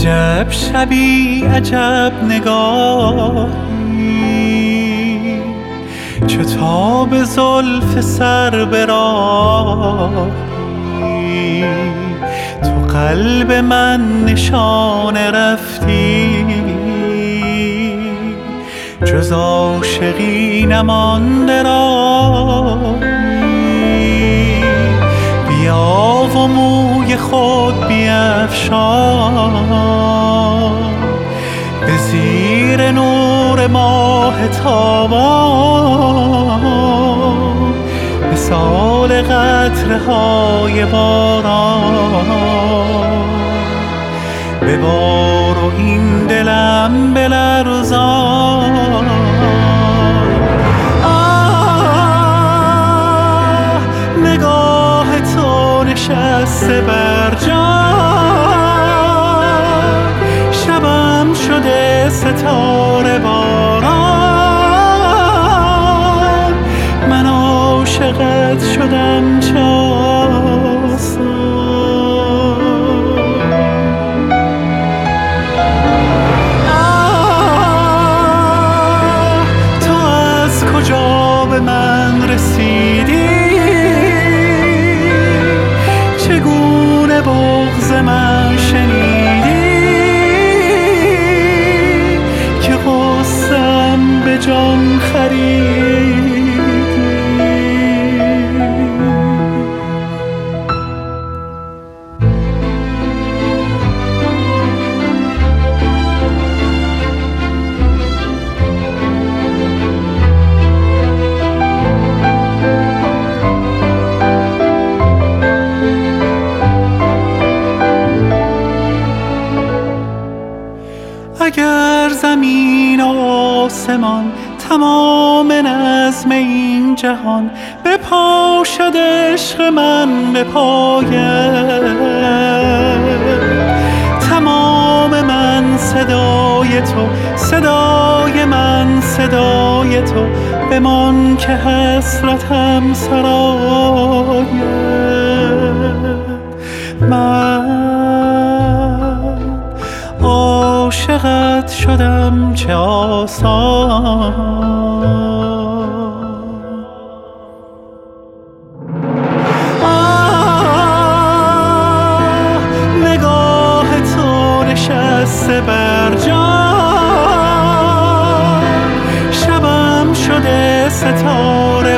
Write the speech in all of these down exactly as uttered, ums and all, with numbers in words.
عجب شبی عجب نگاهی، چو تاب زلف سر به راهی، تو قلب من نشانه رفتی، جز عاشقی نمانده راهی. بیا و موی خود بیفشان، به زیر نور ماه تابان، مثال قطره های باران. ببار و این دلم بلرزان. آه نگاه تو نشسته بر جان، شبم شده ستاره باران. من عاشقت شدم چه آسان. به من رسیدی، چگونه بغض من شنیدی، که غصه‌ام به جان خریدی. اگر زمین و آسمان تمام نظم این جهان بپاشد عشق من به پایت، تمام من صدای تو، صدای من صدای تو، بمان که حسرتم سرایت. من عاشقت شدم چه آسان. آه نگاه تو نشسته بر جان، شبم شده ستاره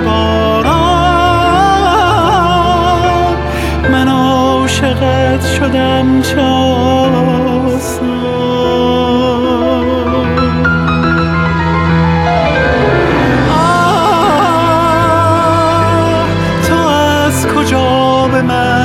باران. من عاشقت شدم چه آسان. آه تو از کجا به من